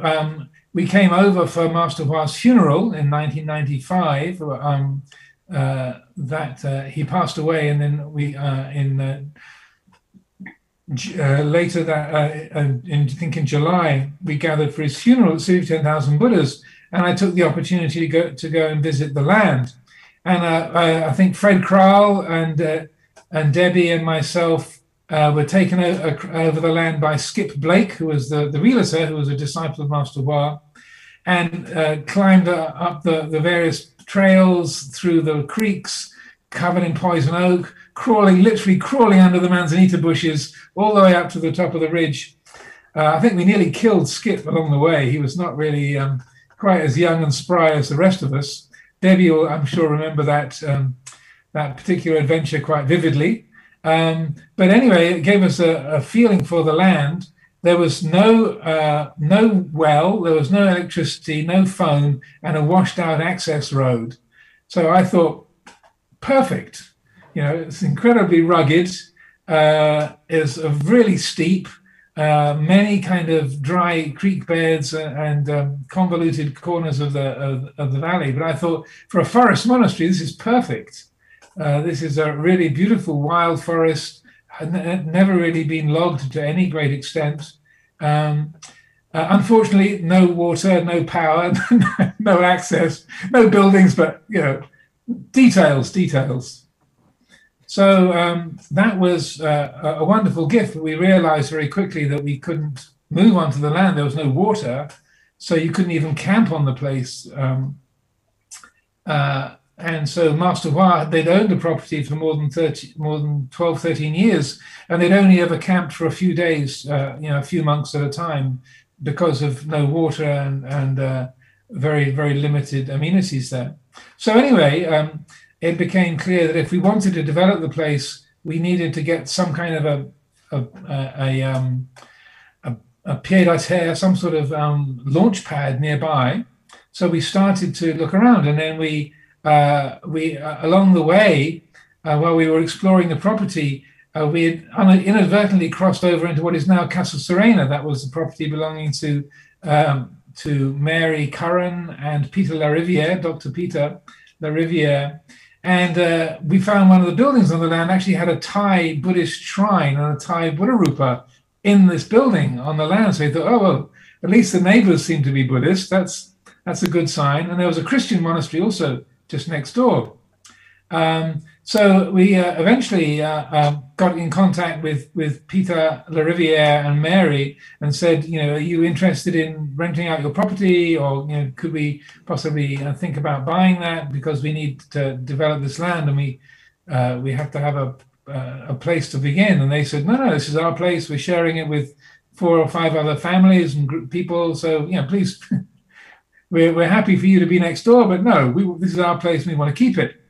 we came over for Master Hua's funeral in 1995. He passed away, and then we later that I think in July we gathered for his funeral at City of 10,000 Buddhas, and I took the opportunity to go and visit the land. And I think Fred Kral and Debbie and myself were taken over the land by Skip Blake, who was the realtor, who was a disciple of Master Hua, and climbed up the various trails through the creeks covered in poison oak, literally crawling under the manzanita bushes all the way up to the top of the ridge. I think we nearly killed Skip along the way. He was not really quite as young and spry as the rest of us. Debbie will, I'm sure, remember that particular adventure quite vividly. But anyway, it gave us a feeling for the land. There was no well, there was no electricity, no phone, and a washed out access road. So I thought, perfect. It's incredibly rugged. It's really steep, many kind of dry creek beds and convoluted corners of the valley. But I thought, for a forest monastery, this is perfect. This is a really beautiful wild forest, never really been logged to any great extent. Unfortunately, no water, no power, no access, no buildings, but details. So that was a wonderful gift, but we realized very quickly that we couldn't move onto the land. There was no water, so you couldn't even camp on the place. And so Master Hua, they'd owned the property for more than 12, 13 years, and they'd only ever camped for a few days, a few months at a time, because of no water and very, very limited amenities there. So anyway, it became clear that if we wanted to develop the place, we needed to get some kind of a pied-à-terre, some sort of launch pad nearby. So we started to look around, and then we along the way, while we were exploring the property, we had inadvertently crossed over into what is now Casa Serena. That was the property belonging to Mary Curran and Peter Lariviere, Dr. Peter Lariviere. And we found one of the buildings on the land actually had a Thai Buddhist shrine and a Thai Buddha Rupa in this building on the land. So we thought, oh, well, at least the neighbors seem to be Buddhist. That's a good sign. And there was a Christian monastery also just next door. So we eventually got in contact with Peter Lariviere and Mary and said, are you interested in renting out your property, or could we possibly think about buying that, because we need to develop this land and we have to have a place to begin. And they said, no, this is our place. We're sharing it with 4 or 5 other families and people. So please. We're happy for you to be next door, but no, this is our place and we want to keep it.